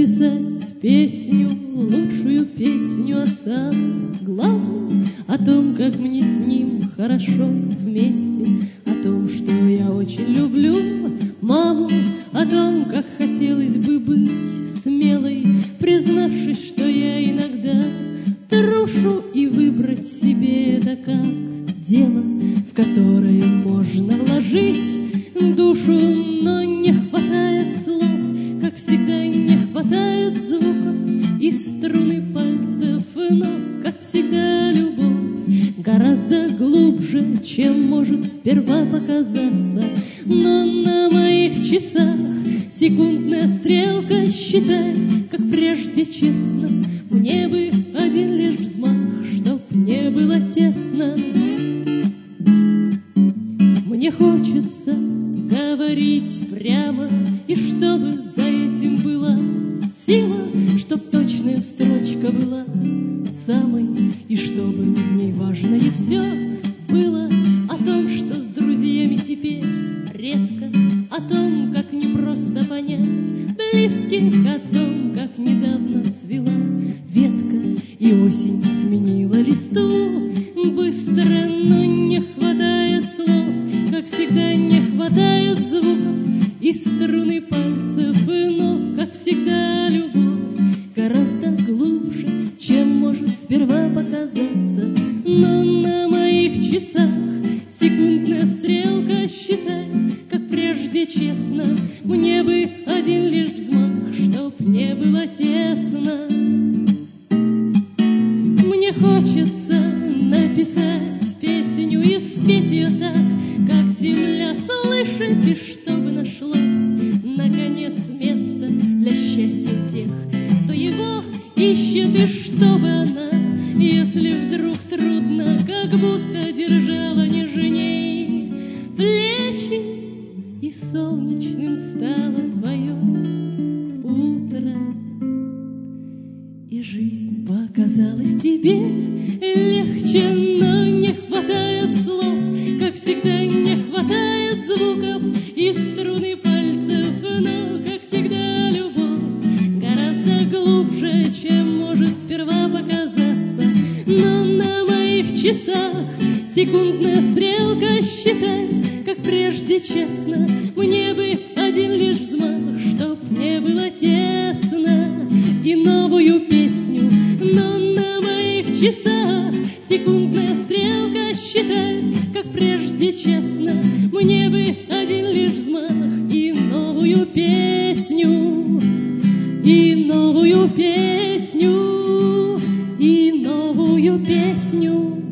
написать песню, лучшую песню о самом главном, о том, как мне с ним хорошо вместе, о том, что я очень люблю маму, о том, как хотелось бы быть смелой, признавшись, что я иногда трушу, и выбрать себе это как дело, в которое можно вложить душу, но не хватает слов, как всегда не хватает звуков и струны пальцев, но, как всегда, любовь гораздо глубже, чем может сперва показаться. Но на моих часах секундная стрелка считает, как прежде честно, мне бы один лишь взмах, чтоб не было тесно. Мне хочется говорить прямо, и чтобы за этим была сила, чтоб точная строчка была самой, и чтобы в ней важное все было о том, что с друзьями теперь редко, о том, как непросто понять близких, о том, как недавно цвела ветка, и осень сменила листву быстро, но не хватает слов, как всегда не хватает звуков и струны пальцев, но, как всегда, любовь гораздо глубже, чем может сперва показаться. Но на моих часах секундная стрелка считает, как прежде честно, мне бы один лишь взмах, чтоб не было тесно. Мне хочется написать песню и спеть ее так, как земля слышит, и чтобы нашлось, наконец, место для счастья тех, кто его ищет, и чтобы она, если вдруг трудно, как будто держала нежней плечи, и солнечным стало твое утро, и жизнь показалась тебе легче, но не хватает слов, как всегда не хватает звуков и струны пальцев, но, как всегда, любовь гораздо глубже, чем может сперва показаться. Но на моих часах секундная стрелка считает, как прежде честно, мне бы один лишь взмах, чтоб не было тесно, и новую песню. Но на моих часах секундная стрелка считает, как прежде честно, мне бы один лишь взмах, и новую песню, и новую песню, и новую песню.